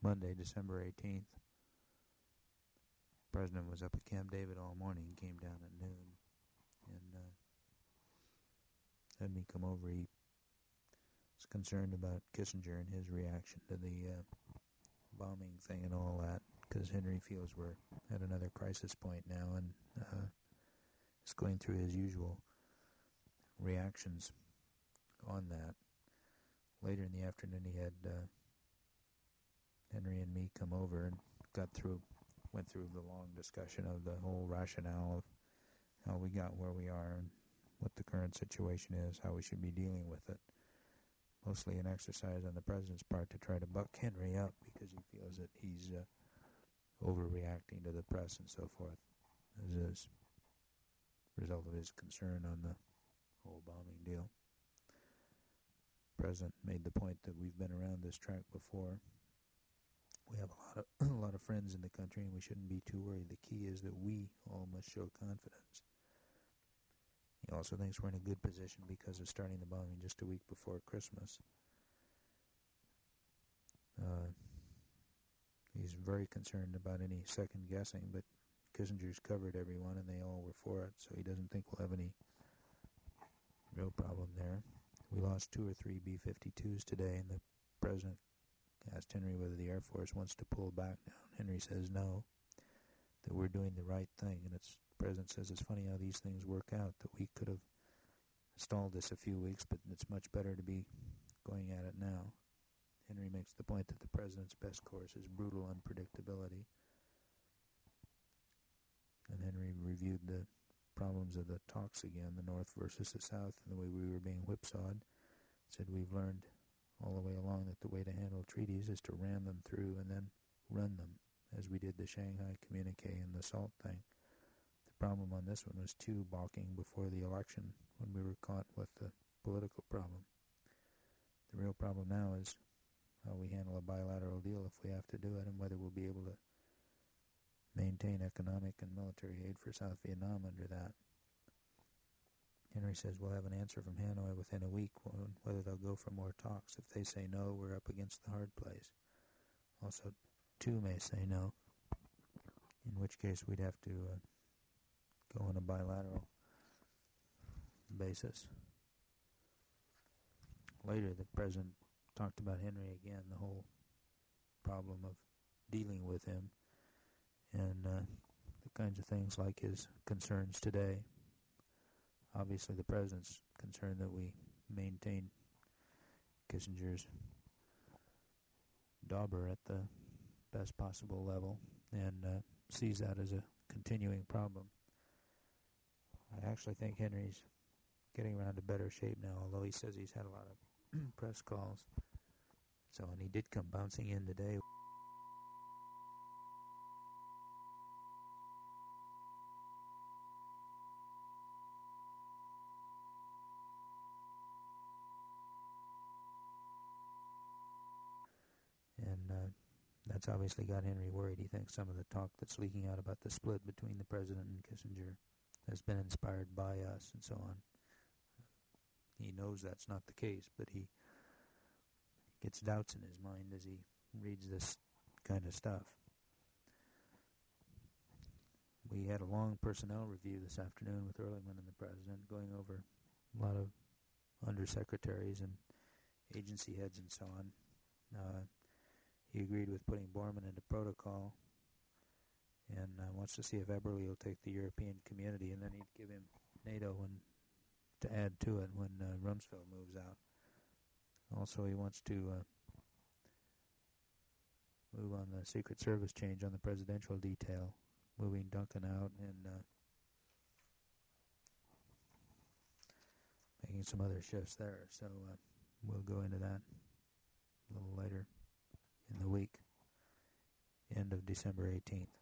Monday, December 18th. The President was up at Camp David all morning and came down at noon and had me come over. He was concerned about Kissinger and his reaction to the bombing thing and all that, because Henry feels we're at another crisis point now and is going through his usual reactions on that. Later in the afternoon, he had Henry and me come over and went through the long discussion of the whole rationale of how we got where we are and what the current situation is, how we should be dealing with it. Mostly an exercise on the President's part to try to buck Henry up because he feels that he's overreacting to the press and so forth as a result of his concern on the whole bombing deal. The President made the point that we've been around this track before. We have a lot of friends in the country, and we shouldn't be too worried. The key is that we all must show confidence. He also thinks we're in a good position because of starting the bombing just a week before Christmas. He's very concerned about any second guessing, but Kissinger's covered everyone, and they all were for it, so he doesn't think we'll have any real problem there. We lost 2 or 3 B-52s today, and the President asked Henry whether the Air Force wants to pull back now. Henry says no, that we're doing the right thing, and the President says it's funny how these things work out, that we could have stalled this a few weeks, but it's much better to be going at it now. Henry makes the point that the President's best course is brutal unpredictability, and Henry reviewed the problems of the talks again, the North versus the South, and the way we were being whipsawed. Said we've learned all the way along that the way to handle treaties is to ram them through and then run them, as we did the Shanghai Communique and the SALT thing. The problem on this one was too balking before the election when we were caught with the political problem. The real problem now is how we handle a bilateral deal if we have to do it, and whether we'll be able to maintain economic and military aid for South Vietnam under that. Henry says we'll have an answer from Hanoi within a week on whether they'll go for more talks. If they say no, we're up against the hard place. Also, two may say no, in which case we'd have to go on a bilateral basis. Later, the President talked about Henry again, the whole problem of dealing with him, and the kinds of things like his concerns today. Obviously, the President's concerned that we maintain Kissinger's dauber at the best possible level and sees that as a continuing problem. I actually think Henry's getting around to better shape now, although he says he's had a lot of press calls. So, and he did come bouncing in today. And that's obviously got Henry worried. He thinks some of the talk that's leaking out about the split between the President and Kissinger has been inspired by us and so on. He knows that's not the case, but he gets doubts in his mind as he reads this kind of stuff. We had a long personnel review this afternoon with Ehrlichman and the President, going over a lot of undersecretaries and agency heads and so on. He agreed with putting Bormann into protocol and wants to see if Eberle will take the European Community, and then he'd give him NATO to add to it when Rumsfeld moves out. Also, he wants to move on the Secret Service change on the presidential detail, moving Duncan out and making some other shifts there. So we'll go into that a little later in the week, end of December 18th.